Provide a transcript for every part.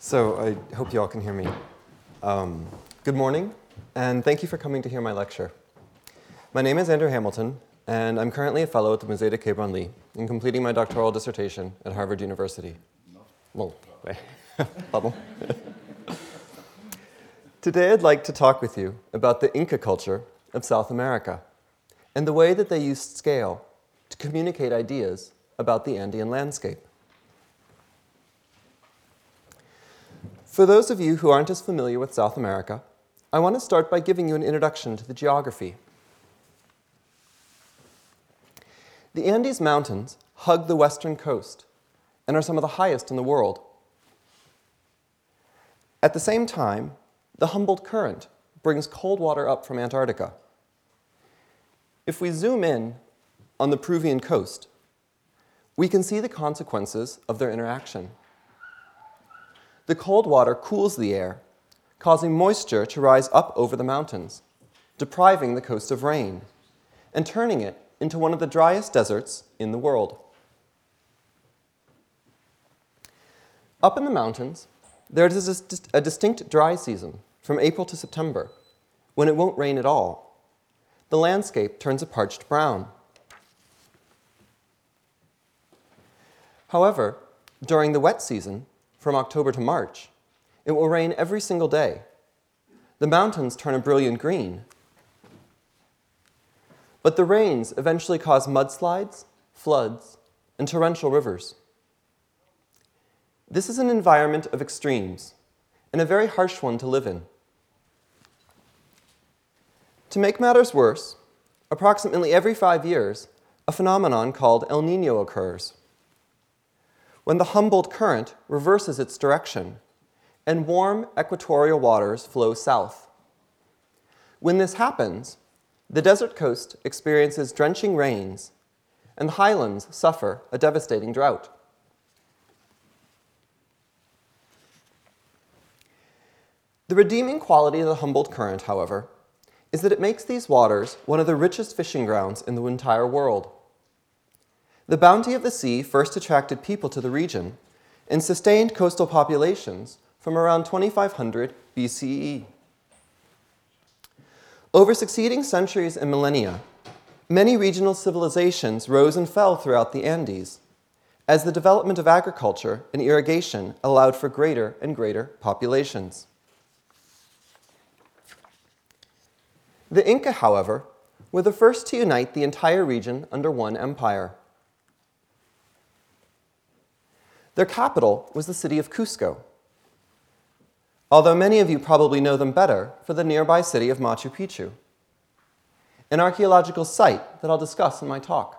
So I hope you all can hear me. Good morning, and thank you for coming to hear my lecture. My name is Andrew Hamilton, and I'm currently a fellow at the Musée de Quai Branly and completing my doctoral dissertation at Harvard University. Pardon. Today I'd like to talk with you about the Inca culture of South America and the way that they used scale to communicate ideas about the Andean landscape. For those of you who aren't as familiar with South America, I want to start by giving you an introduction to the geography. The Andes Mountains hug the western coast and are some of the highest in the world. At the same time, the Humboldt Current brings cold water up from Antarctica. If we zoom in on the Peruvian coast, we can see the consequences of their interaction. The cold water cools the air, causing moisture to rise up over the mountains, depriving the coast of rain, and turning it into one of the driest deserts in the world. Up in the mountains, there is a distinct dry season from April to September, when it won't rain at all. The landscape turns a parched brown. However, during the wet season, from October to March, it will rain every single day. The mountains turn a brilliant green. But the rains eventually cause mudslides, floods, and torrential rivers. This is an environment of extremes, and a very harsh one to live in. To make matters worse, approximately every 5 years, a phenomenon called El Niño occurs, when the Humboldt Current reverses its direction and warm equatorial waters flow south. When this happens, the desert coast experiences drenching rains, and the highlands suffer a devastating drought. The redeeming quality of the Humboldt Current, however, is that it makes these waters one of the richest fishing grounds in the entire world. The bounty of the sea first attracted people to the region and sustained coastal populations from around 2500 BCE. Over succeeding centuries and millennia, many regional civilizations rose and fell throughout the Andes, as the development of agriculture and irrigation allowed for greater and greater populations. The Inca, however, were the first to unite the entire region under one empire. Their capital was the city of Cusco, although many of you probably know them better for the nearby city of Machu Picchu, an archaeological site that I'll discuss in my talk.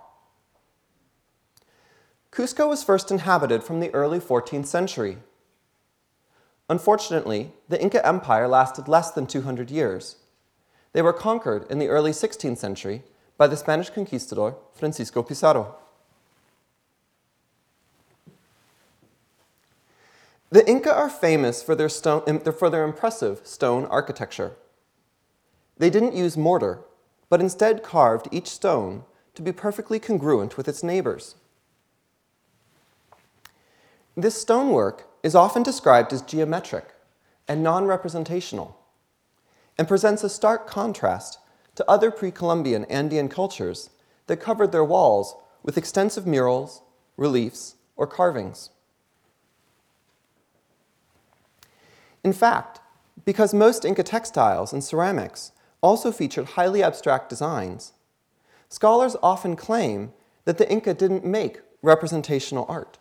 Cusco was first inhabited from the early 14th century. Unfortunately, the Inca Empire lasted less than 200 years. They were conquered in the early 16th century by the Spanish conquistador Francisco Pizarro. The Inca are famous for their impressive stone architecture. They didn't use mortar, but instead carved each stone to be perfectly congruent with its neighbors. This stonework is often described as geometric and non-representational, and presents a stark contrast to other pre-Columbian Andean cultures that covered their walls with extensive murals, reliefs, or carvings. In fact, because most Inca textiles and ceramics also featured highly abstract designs, scholars often claim that the Inca didn't make representational art.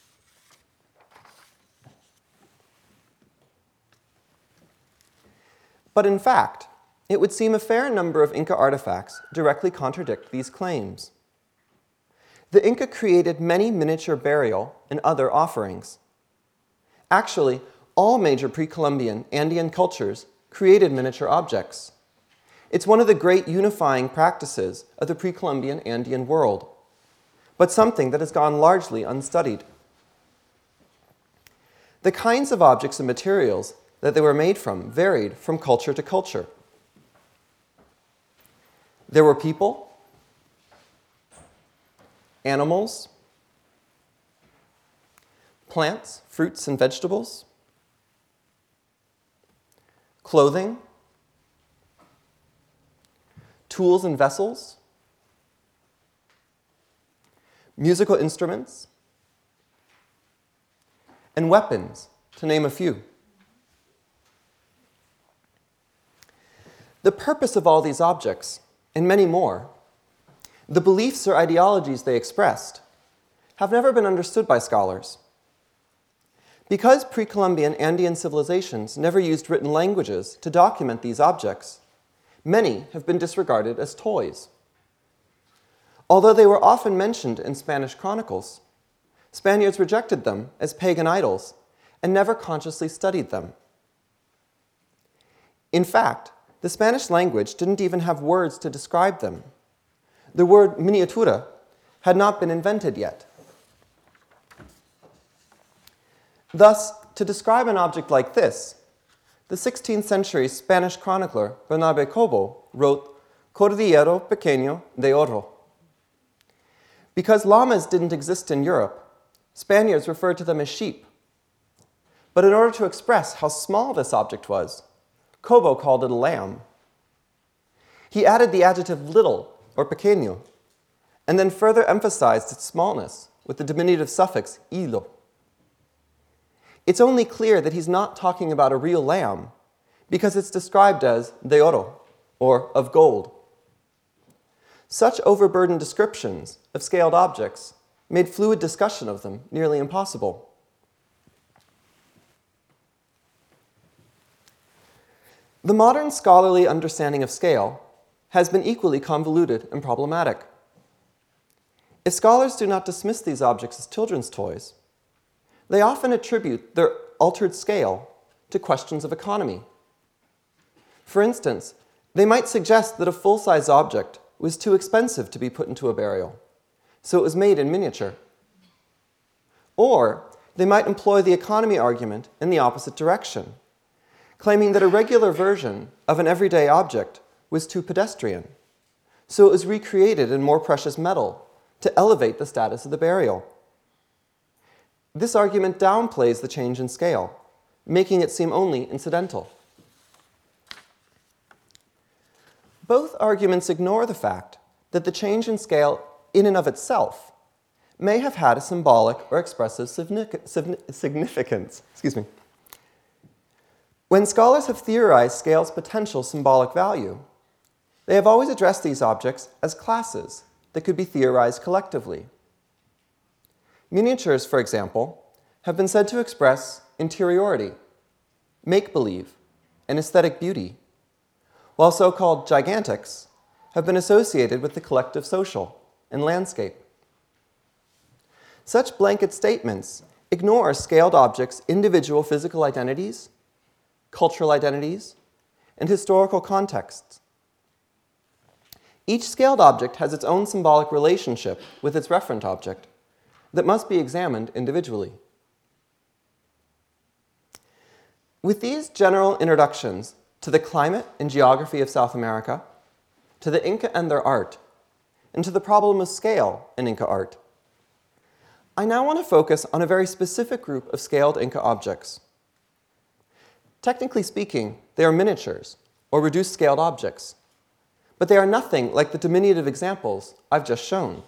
But in fact, it would seem a fair number of Inca artifacts directly contradict these claims. The Inca created many miniature burial and other offerings. Actually, all major pre-Columbian Andean cultures created miniature objects. It's one of the great unifying practices of the pre-Columbian Andean world, but something that has gone largely unstudied. The kinds of objects and materials that they were made from varied from culture to culture. There were people, animals, plants, fruits, and vegetables, clothing, tools and vessels, musical instruments, and weapons, to name a few. The purpose of all these objects, and many more, the beliefs or ideologies they expressed, have never been understood by scholars. Because pre-Columbian Andean civilizations never used written languages to document these objects, many have been disregarded as toys. Although they were often mentioned in Spanish chronicles, Spaniards rejected them as pagan idols and never consciously studied them. In fact, the Spanish language didn't even have words to describe them. The word miniatura had not been invented yet. Thus, to describe an object like this, the 16th century Spanish chronicler Bernabe Cobo wrote Cordillero Pequeño de Oro. Because llamas didn't exist in Europe, Spaniards referred to them as sheep. But in order to express how small this object was, Cobo called it a lamb. He added the adjective little, or pequeño, and then further emphasized its smallness with the diminutive suffix ilo. It's only clear that he's not talking about a real lamb because it's described as de oro, or of gold. Such overburdened descriptions of scaled objects made fluid discussion of them nearly impossible. The modern scholarly understanding of scale has been equally convoluted and problematic. If scholars do not dismiss these objects as children's toys, they often attribute their altered scale to questions of economy. For instance, they might suggest that a full-size object was too expensive to be put into a burial, so it was made in miniature. Or they might employ the economy argument in the opposite direction, claiming that a regular version of an everyday object was too pedestrian, so it was recreated in more precious metal to elevate the status of the burial. This argument downplays the change in scale, making it seem only incidental. Both arguments ignore the fact that the change in scale in and of itself may have had a symbolic or expressive significance. When scholars have theorized scale's potential symbolic value, they have always addressed these objects as classes that could be theorized collectively. Miniatures, for example, have been said to express interiority, make-believe, and aesthetic beauty, while so-called gigantics have been associated with the collective social and landscape. Such blanket statements ignore scaled objects' individual physical identities, cultural identities, and historical contexts. Each scaled object has its own symbolic relationship with its referent object that must be examined individually. With these general introductions to the climate and geography of South America, to the Inca and their art, and to the problem of scale in Inca art, I now want to focus on a very specific group of scaled Inca objects. Technically speaking, they are miniatures, or reduced scaled objects, but they are nothing like the diminutive examples I've just shown.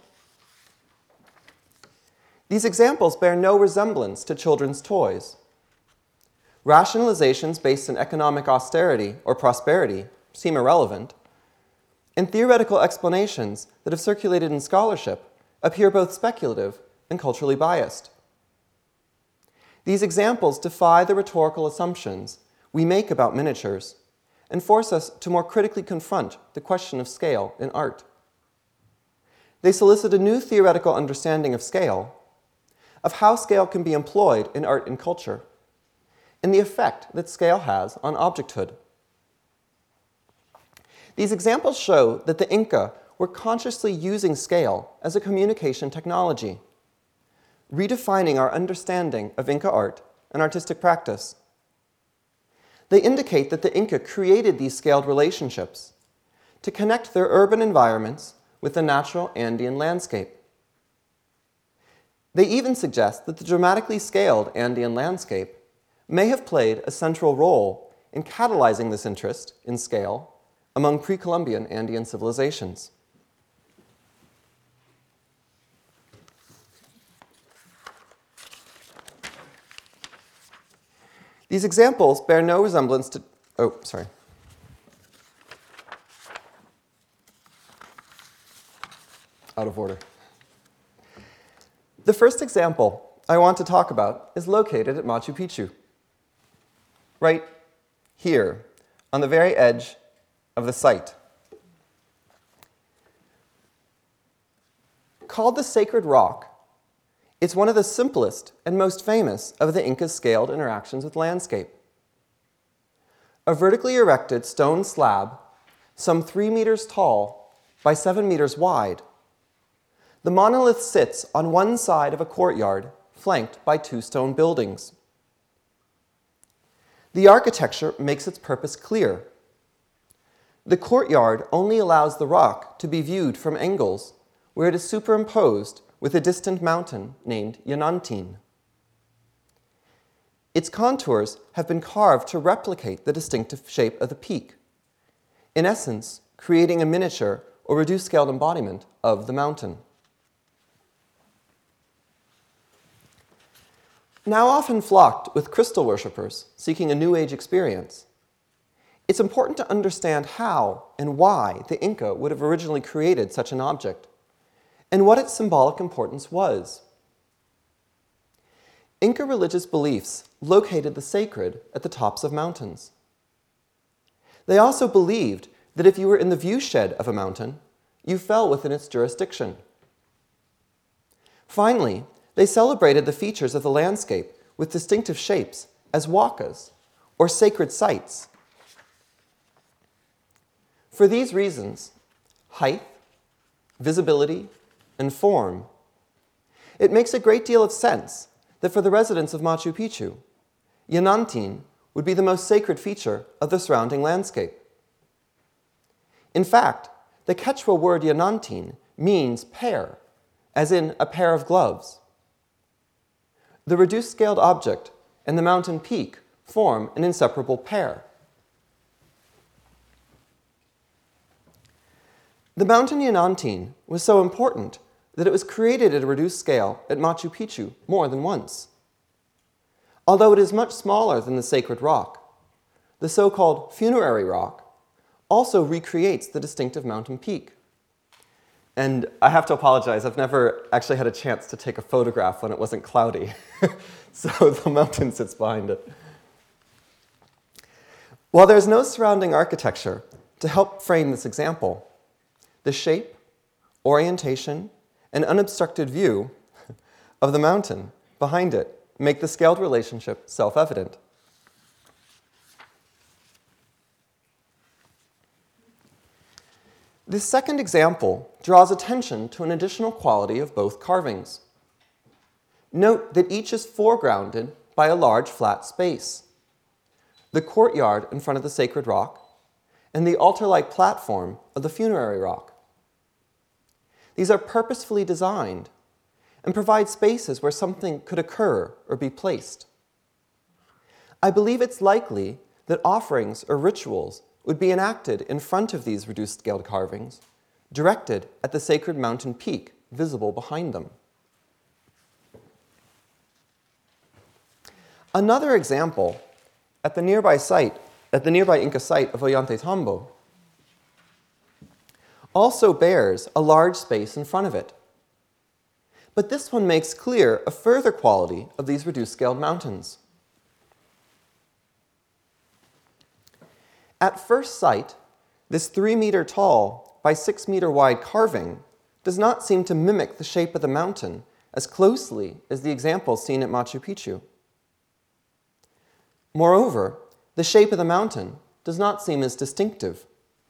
These examples bear no resemblance to children's toys. Rationalizations based on economic austerity or prosperity seem irrelevant, and theoretical explanations that have circulated in scholarship appear both speculative and culturally biased. These examples defy the rhetorical assumptions we make about miniatures and force us to more critically confront the question of scale in art. They solicit a new theoretical understanding of scale, of how scale can be employed in art and culture, and the effect that scale has on objecthood. These examples show that the Inca were consciously using scale as a communication technology, redefining our understanding of Inca art and artistic practice. They indicate that the Inca created these scaled relationships to connect their urban environments with the natural Andean landscape. They even suggest that the dramatically scaled Andean landscape may have played a central role in catalyzing this interest in scale among pre-Columbian Andean civilizations. These examples bear no resemblance to, out of order. The first example I want to talk about is located at Machu Picchu, right here, on the very edge of the site. Called the Sacred Rock, it's one of the simplest and most famous of the Inca's scaled interactions with landscape. A vertically erected stone slab, some 3 meters tall by 7 meters wide, the monolith sits on one side of a courtyard flanked by 2 stone buildings. The architecture makes its purpose clear. The courtyard only allows the rock to be viewed from angles where it is superimposed with a distant mountain named Yanantin. Its contours have been carved to replicate the distinctive shape of the peak, in essence, creating a miniature or reduced-scaled embodiment of the mountain. Now often flocked with crystal worshippers seeking a New Age experience, it's important to understand how and why the Inca would have originally created such an object, and what its symbolic importance was. Inca religious beliefs located the sacred at the tops of mountains. They also believed that if you were in the viewshed of a mountain, you fell within its jurisdiction. Finally, they celebrated the features of the landscape with distinctive shapes as huacas, or sacred sites. For these reasons, height, visibility, and form, it makes a great deal of sense that for the residents of Machu Picchu, Yanantin would be the most sacred feature of the surrounding landscape. In fact, the Quechua word Yanantin means pair, as in a pair of gloves. The reduced-scaled object and the mountain peak form an inseparable pair. The mountain Yanantin was so important that it was created at a reduced scale at Machu Picchu more than once. Although it is much smaller than the sacred rock, the so-called funerary rock also recreates the distinctive mountain peak. And I have to apologize, I've never actually had a chance to take a photograph when it wasn't cloudy. So the mountain sits behind it. While there's no surrounding architecture to help frame this example, the shape, orientation, and unobstructed view of the mountain behind it make the scaled relationship self-evident. This second example draws attention to an additional quality of both carvings. Note that each is foregrounded by a large flat space, the courtyard in front of the sacred rock, and the altar-like platform of the funerary rock. These are purposefully designed and provide spaces where something could occur or be placed. I believe it's likely that offerings or rituals would be enacted in front of these reduced-scaled carvings, directed at the sacred mountain peak visible behind them. Another example, at the nearby Inca site of Ollantaytambo, also bears a large space in front of it. But this one makes clear a further quality of these reduced-scaled mountains. At first sight, this 3-meter tall by 6-meter wide carving does not seem to mimic the shape of the mountain as closely as the examples seen at Machu Picchu. Moreover, the shape of the mountain does not seem as distinctive.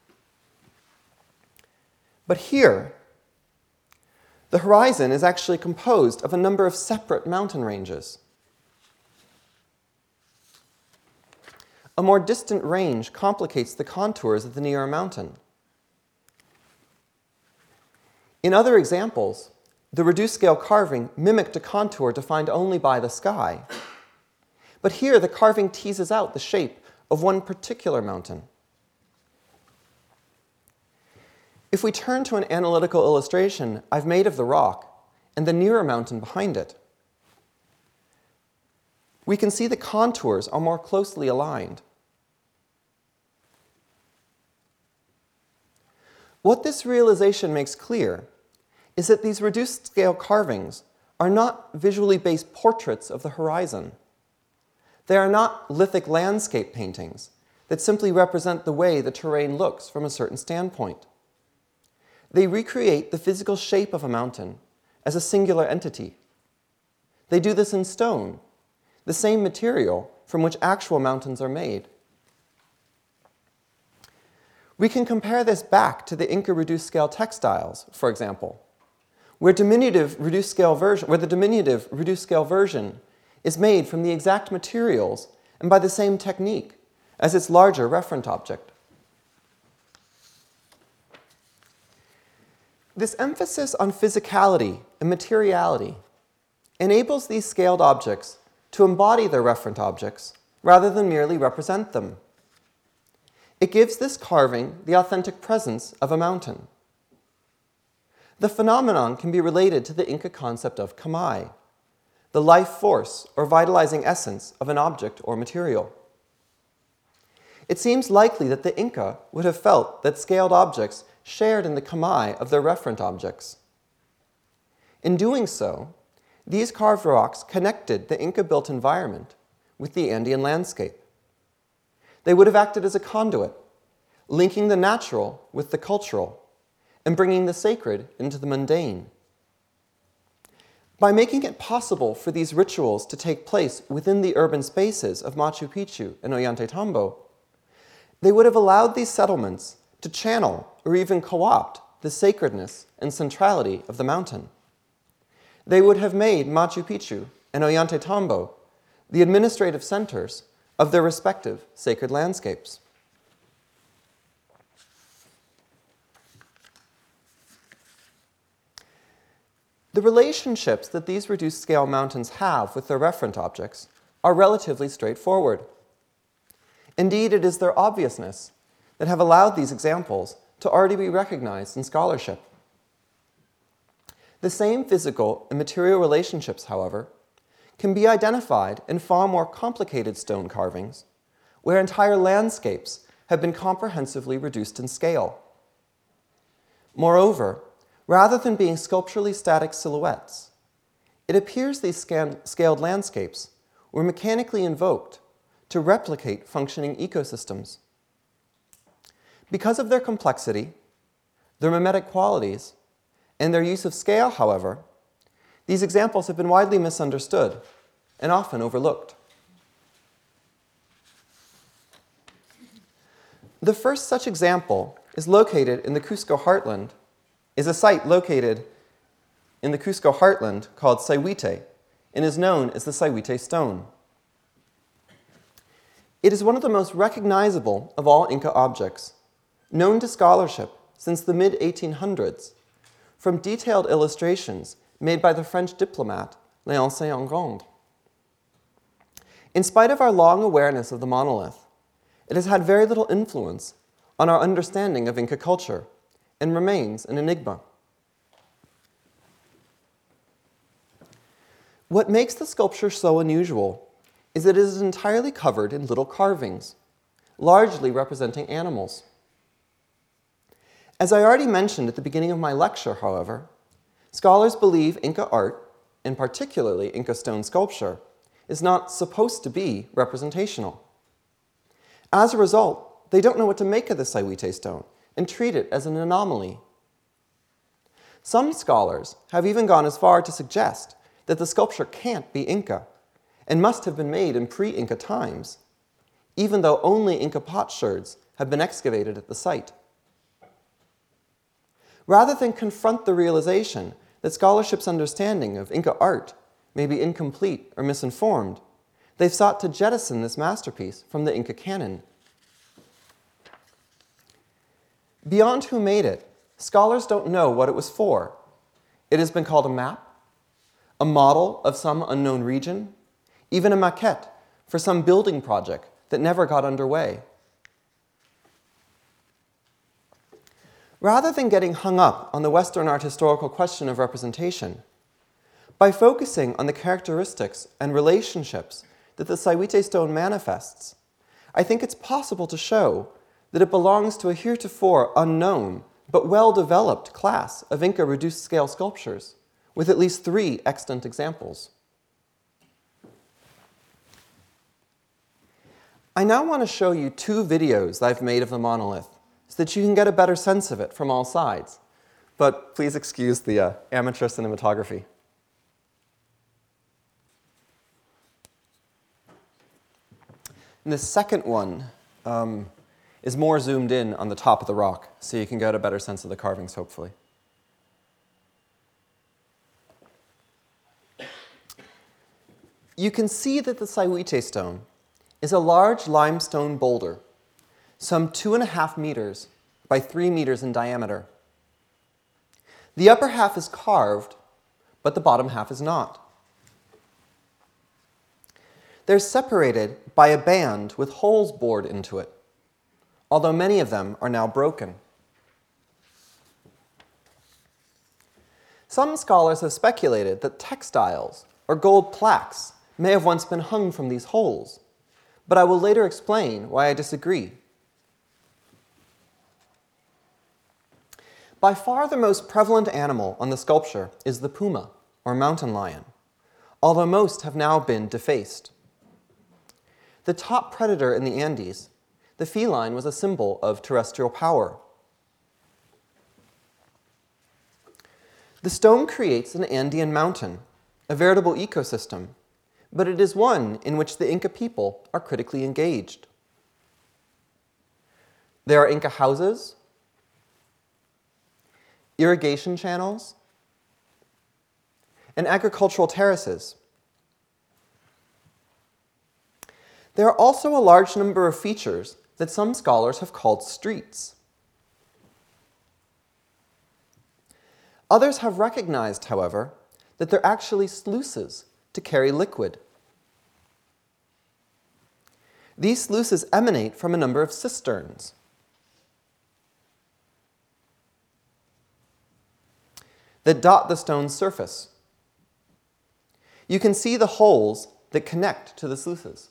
But here, the horizon is actually composed of a number of separate mountain ranges. A more distant range complicates the contours of the nearer mountain. In other examples, the reduced-scale carving mimicked a contour defined only by the sky. But here, the carving teases out the shape of one particular mountain. If we turn to an analytical illustration I've made of the rock and the nearer mountain behind it, we can see the contours are more closely aligned. What this realization makes clear is that these reduced-scale carvings are not visually based portraits of the horizon. They are not lithic landscape paintings that simply represent the way the terrain looks from a certain standpoint. They recreate the physical shape of a mountain as a singular entity. They do this in stone, the same material from which actual mountains are made. We can compare this back to the Inca reduced-scale textiles, for example, where the diminutive reduced-scale version is made from the exact materials and by the same technique as its larger referent object. This emphasis on physicality and materiality enables these scaled objects to embody their referent objects rather than merely represent them. It gives this carving the authentic presence of a mountain. The phenomenon can be related to the Inca concept of kamai, the life force or vitalizing essence of an object or material. It seems likely that the Inca would have felt that scaled objects shared in the kamai of their referent objects. In doing so, these carved rocks connected the Inca-built environment with the Andean landscape. They would have acted as a conduit, linking the natural with the cultural, and bringing the sacred into the mundane. By making it possible for these rituals to take place within the urban spaces of Machu Picchu and Ollantaytambo, they would have allowed these settlements to channel or even co-opt the sacredness and centrality of the mountain. They would have made Machu Picchu and Ollantaytambo the administrative centers of their respective sacred landscapes. The relationships that these reduced-scale mountains have with their referent objects are relatively straightforward. Indeed, it is their obviousness that have allowed these examples to already be recognized in scholarship. The same physical and material relationships, however, can be identified in far more complicated stone carvings, where entire landscapes have been comprehensively reduced in scale. Moreover, rather than being sculpturally static silhouettes, it appears these scaled landscapes were mechanically invoked to replicate functioning ecosystems. Because of their complexity, their mimetic qualities, and their use of scale, however, these examples have been widely misunderstood and often overlooked. The first such example is located in the Cusco heartland, is a site located in the Cusco heartland called Sayhuite and is known as the Sayhuite stone. It is one of the most recognizable of all Inca objects, known to scholarship since the mid-1800s, from detailed illustrations made by the French diplomat Léoncin Engrand. In spite of our long awareness of the monolith, it has had very little influence on our understanding of Inca culture and remains an enigma. What makes the sculpture so unusual is that it is entirely covered in little carvings, largely representing animals. As I already mentioned at the beginning of my lecture, however, scholars believe Inca art, and particularly Inca stone sculpture, is not supposed to be representational. As a result, they don't know what to make of the Sayhuite stone and treat it as an anomaly. Some scholars have even gone as far to suggest that the sculpture can't be Inca and must have been made in pre-Inca times, even though only Inca potsherds have been excavated at the site. Rather than confront the realization that scholarship's understanding of Inca art may be incomplete or misinformed, they've sought to jettison this masterpiece from the Inca canon. Beyond who made it, scholars don't know what it was for. It has been called a map, a model of some unknown region, even a maquette for some building project that never got underway. Rather than getting hung up on the Western art historical question of representation, by focusing on the characteristics and relationships that the Sayhuite stone manifests, I think it's possible to show that it belongs to a heretofore unknown but well-developed class of Inca reduced-scale sculptures, with at least 3 extant examples. I now want to show you 2 videos that I've made of the monolith so that you can get a better sense of it from all sides. But please excuse the amateur cinematography. And the second one is more zoomed in on the top of the rock, so you can get a better sense of the carvings, hopefully. You can see that the Sayhuite stone is a large limestone boulder, some 2.5 meters by 3 meters in diameter. The upper half is carved, but the bottom half is not. They're separated by a band with holes bored into it, although many of them are now broken. Some scholars have speculated that textiles or gold plaques may have once been hung from these holes, but I will later explain why I disagree. By far the most prevalent animal on the sculpture is the puma, or mountain lion, although most have now been defaced. The top predator in the Andes, the feline was a symbol of terrestrial power. The stone creates an Andean mountain, a veritable ecosystem, but it is one in which the Inca people are critically engaged. There are Inca houses, irrigation channels, and agricultural terraces. There are also a large number of features that some scholars have called streets. Others have recognized, however, that they're actually sluices to carry liquid. These sluices emanate from a number of cisterns. That dot the stone's surface. You can see the holes that connect to the sluices.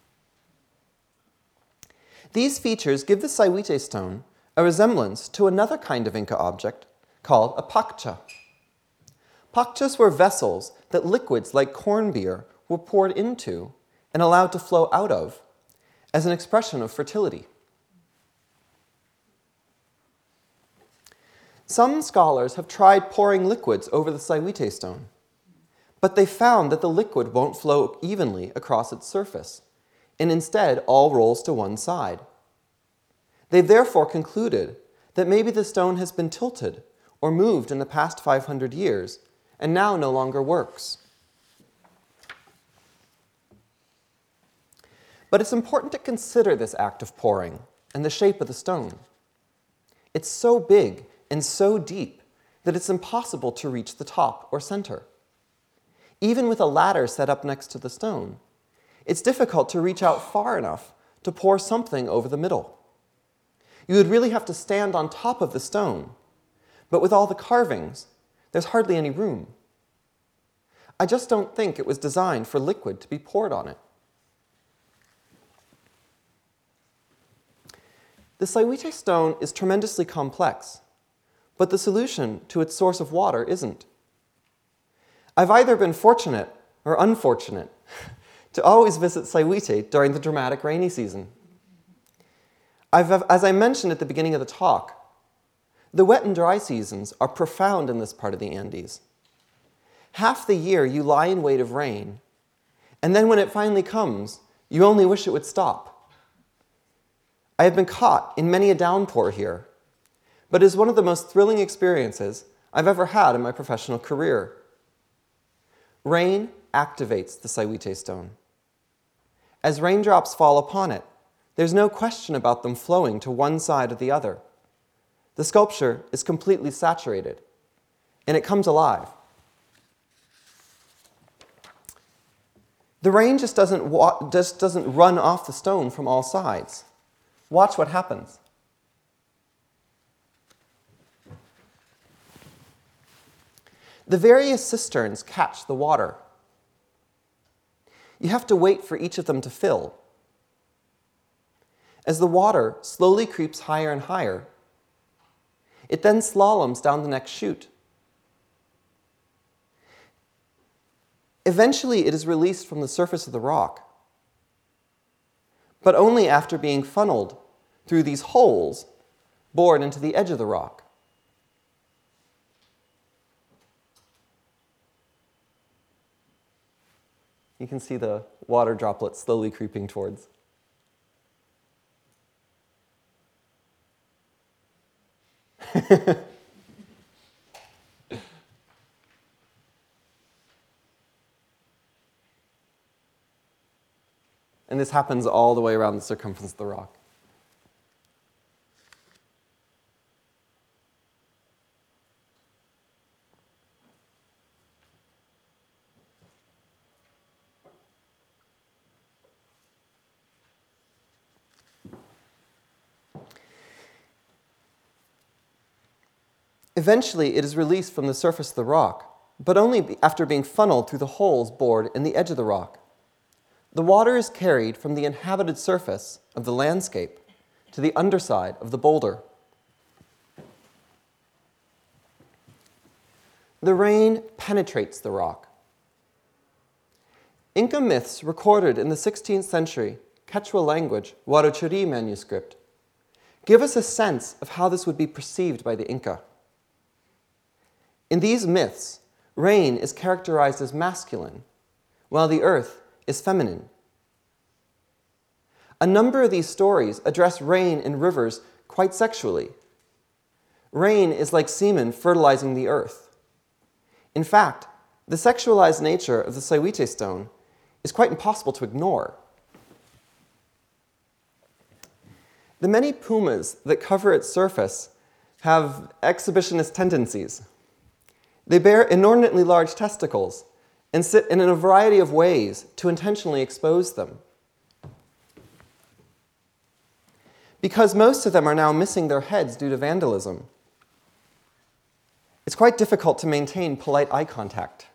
These features give the Sayhuite stone a resemblance to another kind of Inca object called a pacha. Pachas were vessels that liquids like corn beer were poured into and allowed to flow out of as an expression of fertility. Some scholars have tried pouring liquids over the Sayhuite stone, but they found that the liquid won't flow evenly across its surface, and instead all rolls to one side. They've therefore concluded that maybe the stone has been tilted or moved in the past 500 years and now no longer works. But it's important to consider this act of pouring and the shape of the stone. It's so big and so deep that it's impossible to reach the top or center. Even with a ladder set up next to the stone, it's difficult to reach out far enough to pour something over the middle. You would really have to stand on top of the stone, but with all the carvings, there's hardly any room. I just don't think it was designed for liquid to be poured on it. The Sayhuite stone is tremendously complex, but the solution to its source of water isn't. I've either been fortunate or unfortunate to always visit Sayhuite during the dramatic rainy season. As I mentioned at the beginning of the talk, the wet and dry seasons are profound in this part of the Andes. Half the year you lie in wait of rain, and then when it finally comes, you only wish it would stop. I have been caught in many a downpour here, but it is one of the most thrilling experiences I've ever had in my professional career. Rain activates the Sayhuite stone. As raindrops fall upon it, there's no question about them flowing to one side or the other. The sculpture is completely saturated, and it comes alive. The rain just doesn't run off the stone from all sides. Watch what happens. The various cisterns catch the water. You have to wait for each of them to fill. As the water slowly creeps higher and higher, it then slaloms down the next chute. Eventually, it is released from the surface of the rock, but only after being funneled through these holes bored into the edge of the rock. You can see the water droplets slowly creeping towards. And this happens all the way around the circumference of the rock. Eventually, it is released from the surface of the rock, but only after being funneled through the holes bored in the edge of the rock. The water is carried from the inhabited surface of the landscape to the underside of the boulder. The rain penetrates the rock. Inca myths recorded in the 16th century Quechua language Huarochirí manuscript give us a sense of how this would be perceived by the Inca. In these myths, rain is characterized as masculine, while the earth is feminine. A number of these stories address rain in rivers quite sexually. Rain is like semen fertilizing the earth. In fact, the sexualized nature of the Sayhuite stone is quite impossible to ignore. The many pumas that cover its surface have exhibitionist tendencies. They bear inordinately large testicles and sit in a variety of ways to intentionally expose them. Because most of them are now missing their heads due to vandalism, it's quite difficult to maintain polite eye contact.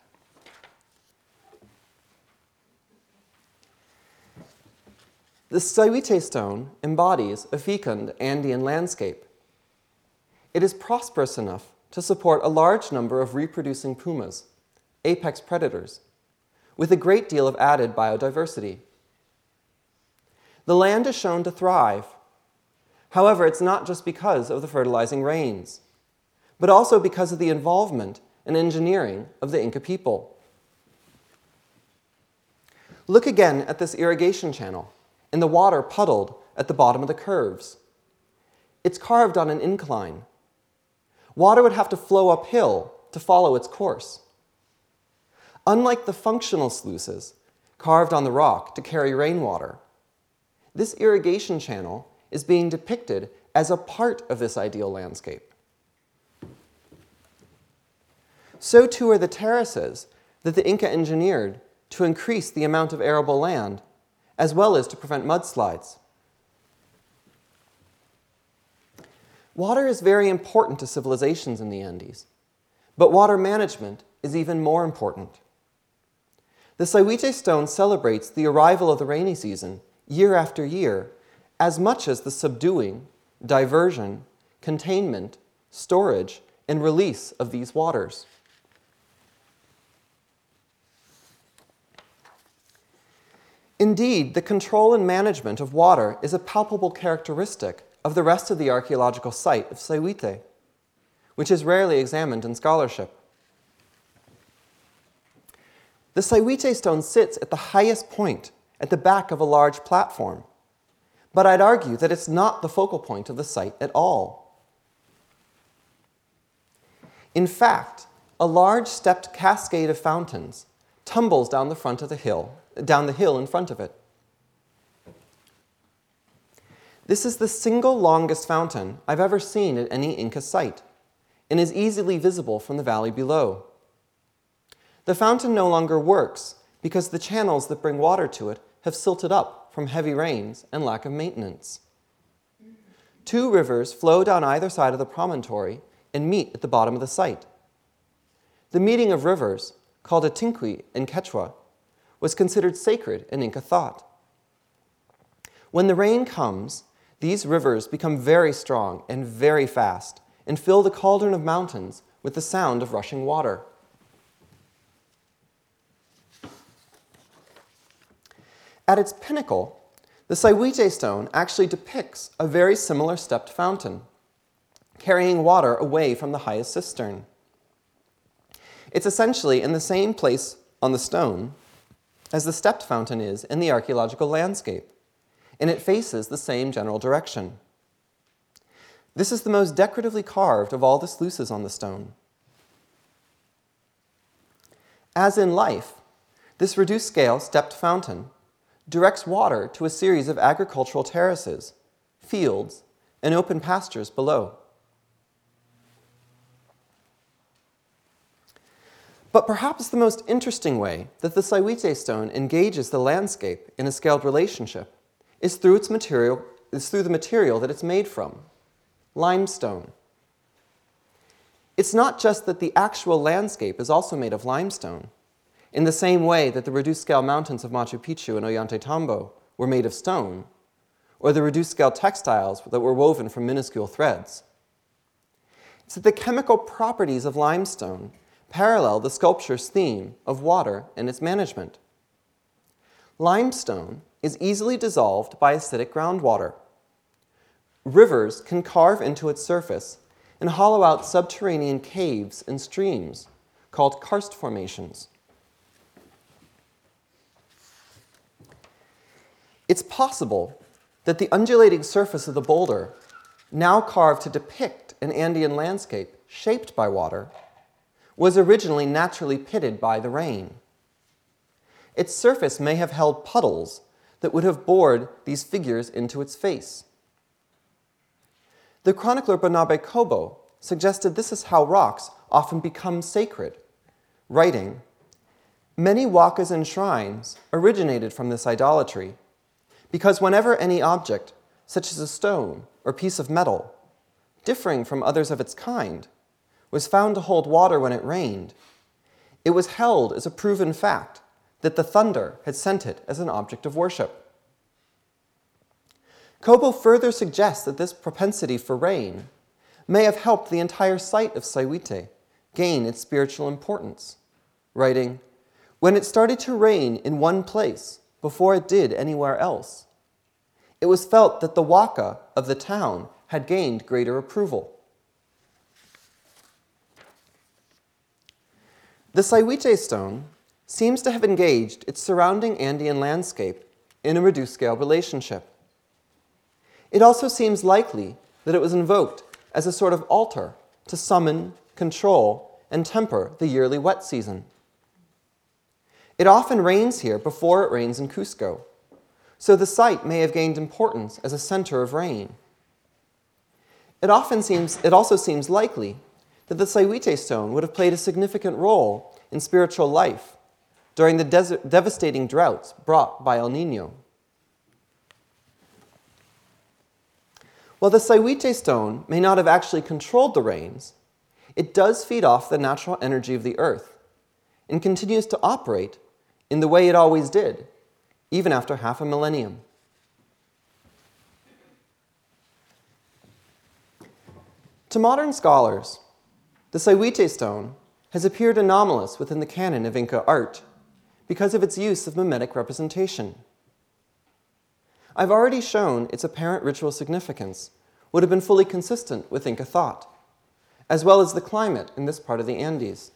The Sayhuite stone embodies a fecund Andean landscape. It is prosperous enough to support a large number of reproducing pumas, apex predators, with a great deal of added biodiversity. The land is shown to thrive. However, it's not just because of the fertilizing rains, but also because of the involvement and engineering of the Inca people. Look again at this irrigation channel and the water puddled at the bottom of the curves. It's carved on an incline. Water would have to flow uphill to follow its course. Unlike the functional sluices carved on the rock to carry rainwater, this irrigation channel is being depicted as a part of this ideal landscape. So too are the terraces that the Inca engineered to increase the amount of arable land, as well as to prevent mudslides. Water is very important to civilizations in the Andes, but water management is even more important. The Sayhuite stone celebrates the arrival of the rainy season year after year as much as the subduing, diversion, containment, storage, and release of these waters. Indeed, the control and management of water is a palpable characteristic of the rest of the archaeological site of Sayhuite, which is rarely examined in scholarship. The Sayhuite stone sits at the highest point at the back of a large platform, but I'd argue that it's not the focal point of the site at all. In fact, a large stepped cascade of fountains tumbles down the hill in front of it. This is the single longest fountain I've ever seen at any Inca site, and is easily visible from the valley below. The fountain no longer works because the channels that bring water to it have silted up from heavy rains and lack of maintenance. Two rivers flow down either side of the promontory and meet at the bottom of the site. The meeting of rivers, called a tinqui in Quechua, was considered sacred in Inca thought. When the rain comes, these rivers become very strong and very fast and fill the cauldron of mountains with the sound of rushing water. At its pinnacle, the Sayhuite stone actually depicts a very similar stepped fountain, carrying water away from the highest cistern. It's essentially in the same place on the stone as the stepped fountain is in the archaeological landscape, and it faces the same general direction. This is the most decoratively carved of all the sluices on the stone. As in life, this reduced-scale stepped fountain directs water to a series of agricultural terraces, fields, and open pastures below. But perhaps the most interesting way that the Sayhuite stone engages the landscape in a scaled relationship is through the material that it's made from, limestone. It's not just that the actual landscape is also made of limestone, in the same way that the reduced-scale mountains of Machu Picchu and Ollantaytambo were made of stone, or the reduced-scale textiles that were woven from minuscule threads. It's that the chemical properties of limestone parallel the sculpture's theme of water and its management. Limestone is easily dissolved by acidic groundwater. Rivers can carve into its surface and hollow out subterranean caves and streams called karst formations. It's possible that the undulating surface of the boulder, now carved to depict an Andean landscape shaped by water, was originally naturally pitted by the rain. Its surface may have held puddles that would have bored these figures into its face. The chronicler Bernabe Cobo suggested this is how rocks often become sacred, writing, "Many wakas and shrines originated from this idolatry, because whenever any object, such as a stone or piece of metal, differing from others of its kind, was found to hold water when it rained, it was held as a proven fact that the thunder had sent it as an object of worship." Cobo further suggests that this propensity for rain may have helped the entire site of Sayhuite gain its spiritual importance, writing, "When it started to rain in one place before it did anywhere else, it was felt that the waka of the town had gained greater approval." The Sayhuite stone seems to have engaged its surrounding Andean landscape in a reduced-scale relationship. It also seems likely that it was invoked as a sort of altar to summon, control, and temper the yearly wet season. It often rains here before it rains in Cusco, so the site may have gained importance as a center of rain. It also seems likely that the Sayhuite stone would have played a significant role in spiritual life during the devastating droughts brought by El Niño. While the Sayhuite stone may not have actually controlled the rains, it does feed off the natural energy of the earth and continues to operate in the way it always did, even after half a millennium. To modern scholars, the Sayhuite stone has appeared anomalous within the canon of Inca art because of its use of mimetic representation. I've already shown its apparent ritual significance would have been fully consistent with Inca thought, as well as the climate in this part of the Andes.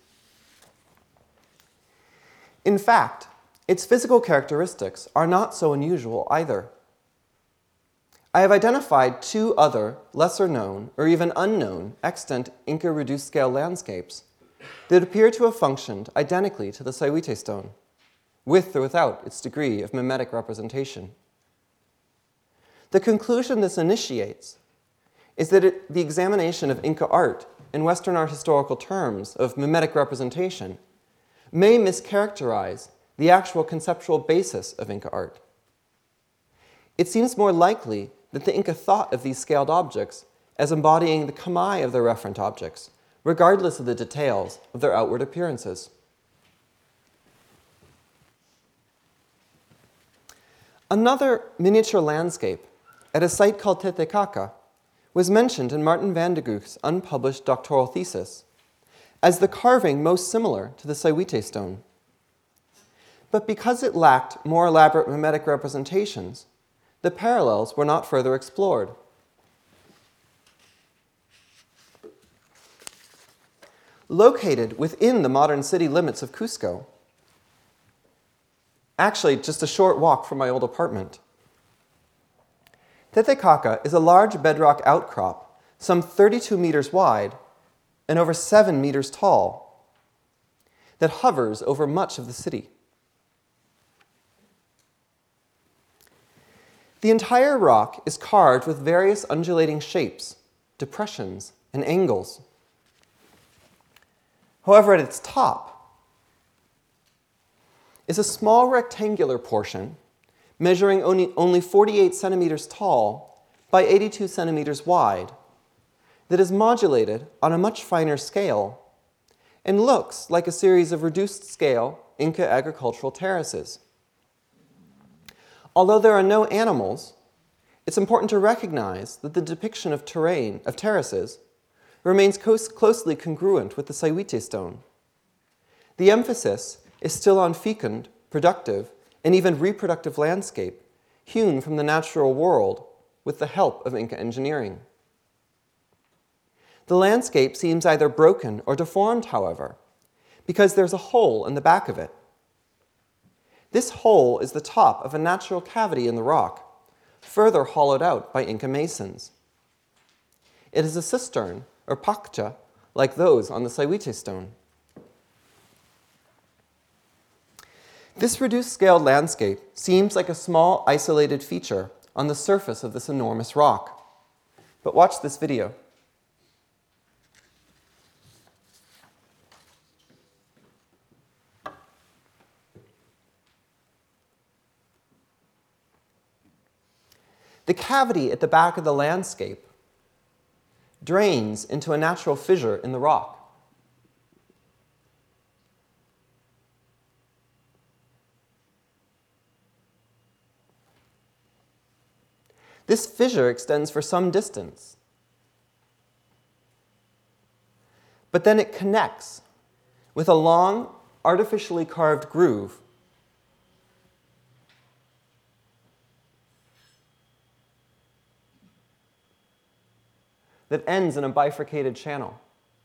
In fact, its physical characteristics are not so unusual either. I have identified two other lesser-known or even unknown extant Inca reduced-scale landscapes that appear to have functioned identically to the Sayhuite stone, with or without its degree of mimetic representation. The conclusion this initiates is that the examination of Inca art in Western art historical terms of mimetic representation may mischaracterize the actual conceptual basis of Inca art. It seems more likely that the Inca thought of these scaled objects as embodying the kamai of their referent objects, regardless of the details of their outward appearances. Another miniature landscape at a site called Titicaca was mentioned in Martin van de Gucht's unpublished doctoral thesis as the carving most similar to the Sayhuite stone. But because it lacked more elaborate mimetic representations, the parallels were not further explored. Located within the modern city limits of Cusco, actually just a short walk from my old apartment, Titicaca is a large bedrock outcrop, some 32 meters wide and over 7 meters tall, that hovers over much of the city. The entire rock is carved with various undulating shapes, depressions, and angles. However, at its top is a small rectangular portion measuring only 48 centimeters tall by 82 centimeters wide that is modulated on a much finer scale and looks like a series of reduced-scale Inca agricultural terraces. Although there are no animals, it's important to recognize that the depiction of terraces remains closely congruent with the Sayhuite stone. The emphasis is still on fecund, productive, and even reproductive landscape, hewn from the natural world with the help of Inca engineering. The landscape seems either broken or deformed, however, because there's a hole in the back of it. This hole is the top of a natural cavity in the rock, further hollowed out by Inca masons. It is a cistern, or pakcha, like those on the Sayhuite stone. This reduced-scaled landscape seems like a small, isolated feature on the surface of this enormous rock. But watch this video. The cavity at the back of the landscape drains into a natural fissure in the rock. This fissure extends for some distance, but then it connects with a long, artificially carved groove that ends in a bifurcated channel.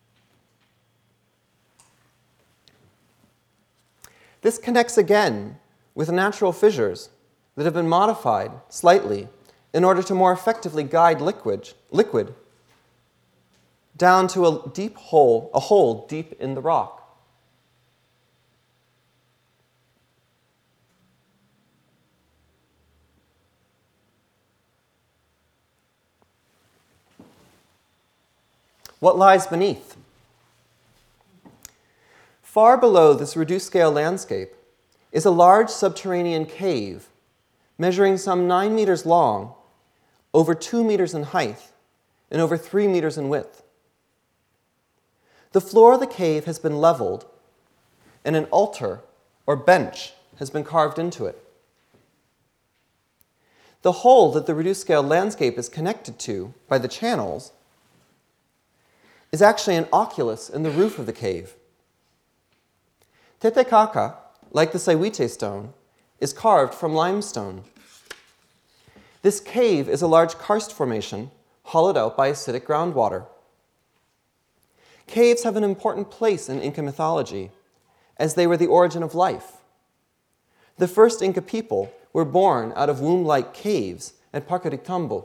This connects again with natural fissures that have been modified slightly in order to more effectively guide liquid down to a hole deep in the rock. What lies beneath? Far below this reduced-scale landscape is a large subterranean cave measuring some 9 meters long, over 2 meters in height, and over 3 meters in width. The floor of the cave has been leveled, and an altar or bench has been carved into it. The hole that the reduced-scale landscape is connected to by the channels is actually an oculus in the roof of the cave. Titicaca, like the Sayhuite stone, is carved from limestone. This cave is a large karst formation hollowed out by acidic groundwater. Caves have an important place in Inca mythology, as they were the origin of life. The first Inca people were born out of womb-like caves at Paccaritambo.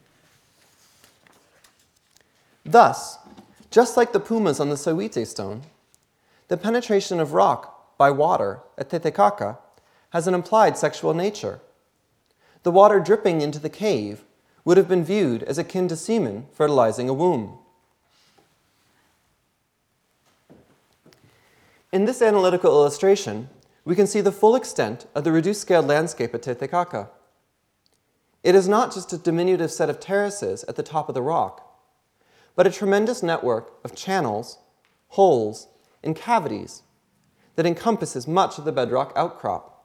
Thus, just like the pumas on the Sayhuite stone, the penetration of rock by water at Titicaca has an implied sexual nature. The water dripping into the cave would have been viewed as akin to semen fertilizing a womb. In this analytical illustration, we can see the full extent of the reduced-scale landscape at Titicaca. It is not just a diminutive set of terraces at the top of the rock, but a tremendous network of channels, holes, and cavities that encompasses much of the bedrock outcrop.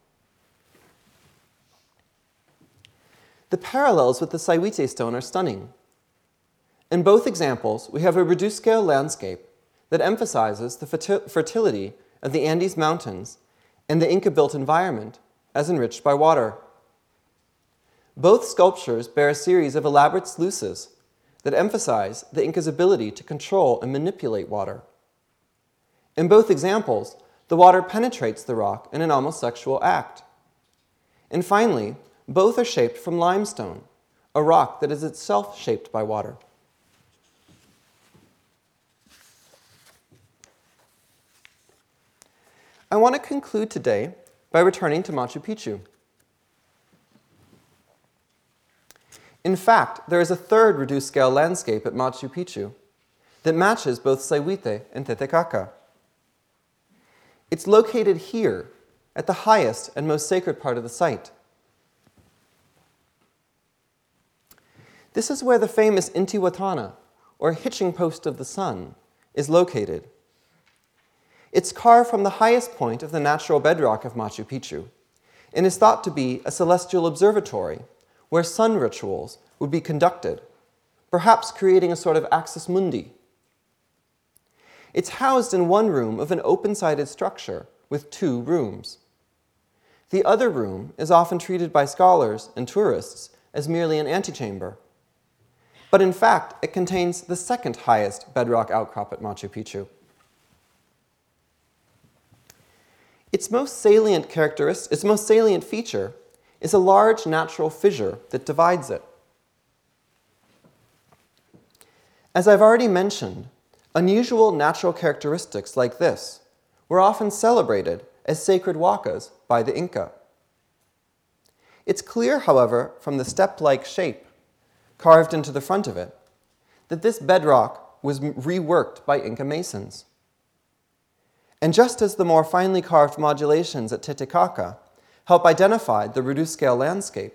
The parallels with the Sayhuite stone are stunning. In both examples, we have a reduced-scale landscape that emphasizes the fertility of the Andes Mountains and the Inca-built environment as enriched by water. Both sculptures bear a series of elaborate sluices that emphasize the Inca's ability to control and manipulate water. In both examples, the water penetrates the rock in an almost sexual act. And finally, both are shaped from limestone, a rock that is itself shaped by water. I want to conclude today by returning to Machu Picchu. In fact, there is a third reduced-scale landscape at Machu Picchu that matches both Sayhuite and Titicaca. It's located here, at the highest and most sacred part of the site. This is where the famous Intihuatana, or hitching post of the sun, is located. It's carved from the highest point of the natural bedrock of Machu Picchu and is thought to be a celestial observatory where sun rituals would be conducted, perhaps creating a sort of axis mundi. It's housed in one room of an open-sided structure with 2 rooms. The other room is often treated by scholars and tourists as merely an antechamber. But in fact, it contains the second highest bedrock outcrop at Machu Picchu. Its most salient feature is a large natural fissure that divides it. As I've already mentioned, unusual natural characteristics like this were often celebrated as sacred wakas by the Inca. It's clear, however, from the step-like shape carved into the front of it, that this bedrock was reworked by Inca masons. And just as the more finely carved modulations at Titicaca help identify the reduced-scale landscape,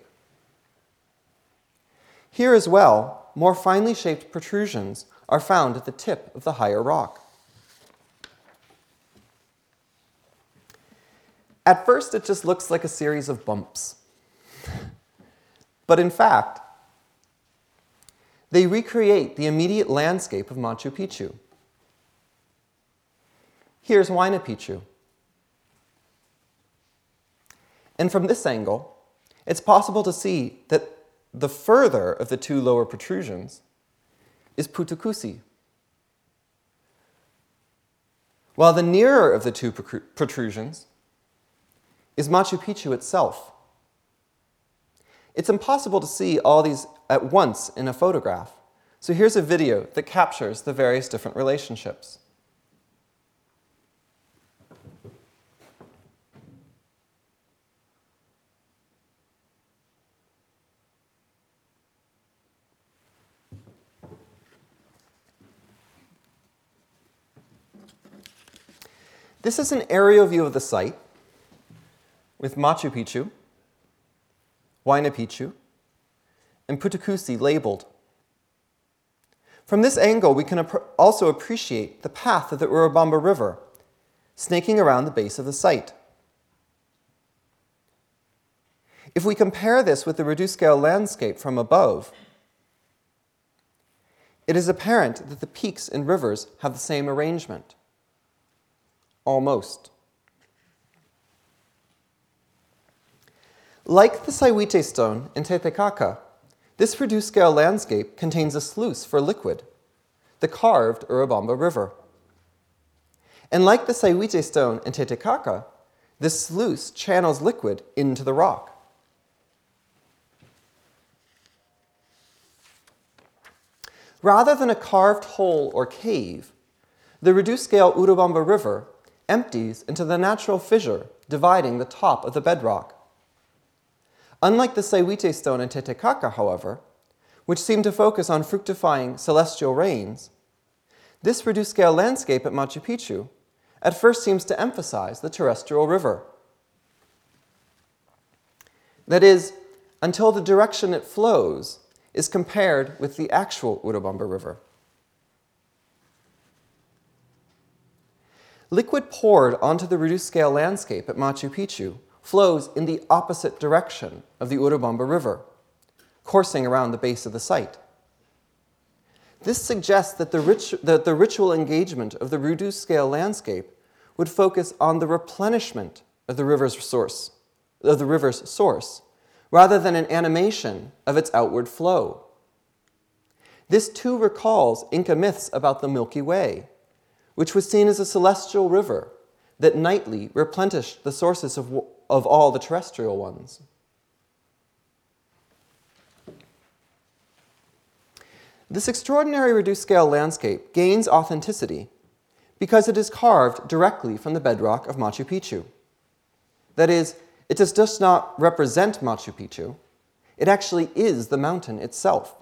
here as well, more finely shaped protrusions are found at the tip of the higher rock. At first, it just looks like a series of bumps. But in fact, they recreate the immediate landscape of Machu Picchu. Here's Huayna Picchu. And from this angle, it's possible to see that the further of the 2 lower protrusions is Putu Kusi, while the nearer of the 2 protrusions is Machu Picchu itself. It's impossible to see all these at once in a photograph, so here's a video that captures the various different relationships. This is an aerial view of the site with Machu Picchu, Huayna Picchu, and Putu Kusi labeled. From this angle, we can also appreciate the path of the Urubamba River snaking around the base of the site. If we compare this with the reduced-scale landscape from above, it is apparent that the peaks and rivers have the same arrangement. Almost. Like the Sayhuite stone in Titicaca, this reduced-scale landscape contains a sluice for liquid, the carved Urubamba River. And like the Sayhuite stone in Titicaca, this sluice channels liquid into the rock. Rather than a carved hole or cave, the reduced-scale Urubamba River empties into the natural fissure dividing the top of the bedrock. Unlike the Sayhuite stone in Titicaca, however, which seemed to focus on fructifying celestial rains, this reduced-scale landscape at Machu Picchu at first seems to emphasize the terrestrial river. That is, until the direction it flows is compared with the actual Urubamba River. Liquid poured onto the reduced-scale landscape at Machu Picchu flows in the opposite direction of the Urubamba River, coursing around the base of the site. This suggests that the ritual engagement of the reduced-scale landscape would focus on the replenishment of the river's source, rather than an animation of its outward flow. This too recalls Inca myths about the Milky Way, which was seen as a celestial river that nightly replenished the sources of all the terrestrial ones. This extraordinary reduced-scale landscape gains authenticity because it is carved directly from the bedrock of Machu Picchu. That is, it does just not represent Machu Picchu, it actually is the mountain itself.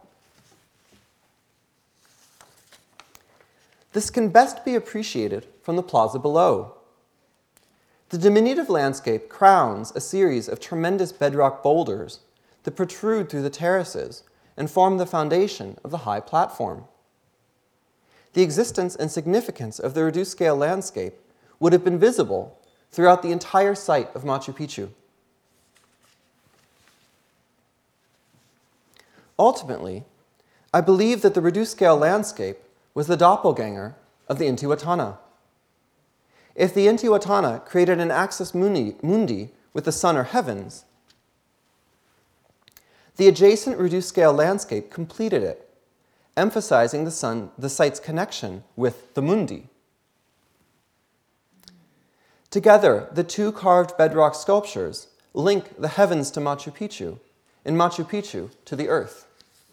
This can best be appreciated from the plaza below. The diminutive landscape crowns a series of tremendous bedrock boulders that protrude through the terraces and form the foundation of the high platform. The existence and significance of the reduced-scale landscape would have been visible throughout the entire site of Machu Picchu. Ultimately, I believe that the reduced-scale landscape was the doppelganger of the Intihuatana. If the Intihuatana created an axis mundi with the sun or heavens, the adjacent reduced-scale landscape completed it, emphasizing the site's connection with the mundi. Together, the two carved bedrock sculptures link the heavens to Machu Picchu, and Machu Picchu to the earth.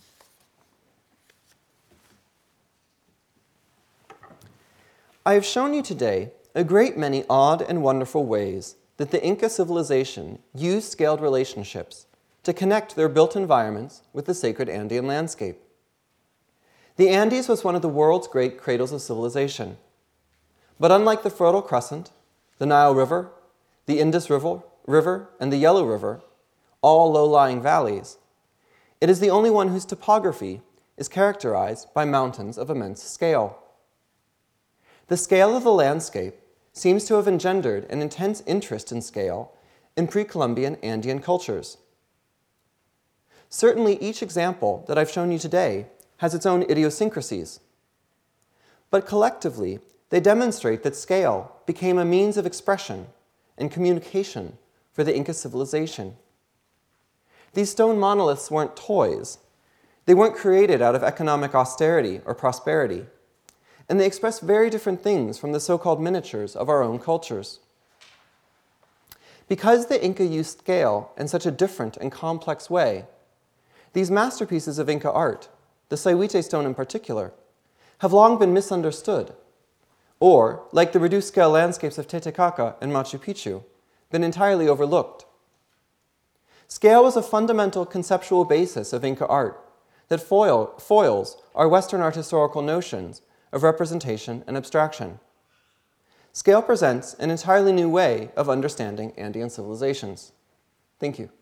I have shown you today a great many odd and wonderful ways that the Inca civilization used scaled relationships to connect their built environments with the sacred Andean landscape. The Andes was one of the world's great cradles of civilization. But unlike the Fertile Crescent, the Nile River, the Indus River, and the Yellow River, all low-lying valleys, it is the only one whose topography is characterized by mountains of immense scale. The scale of the landscape seems to have engendered an intense interest in scale in pre-Columbian Andean cultures. Certainly each example that I've shown you today has its own idiosyncrasies, but collectively they demonstrate that scale became a means of expression and communication for the Inca civilization. These stone monoliths weren't toys. They weren't created out of economic austerity or prosperity, and they express very different things from the so-called miniatures of our own cultures. Because the Inca used scale in such a different and complex way, these masterpieces of Inca art, the Sayhuite stone in particular, have long been misunderstood, or, like the reduced-scale landscapes of Titicaca and Machu Picchu, been entirely overlooked. Scale was a fundamental conceptual basis of Inca art that foils our Western art historical notions of representation and abstraction. Scale presents an entirely new way of understanding Andean civilizations. Thank you.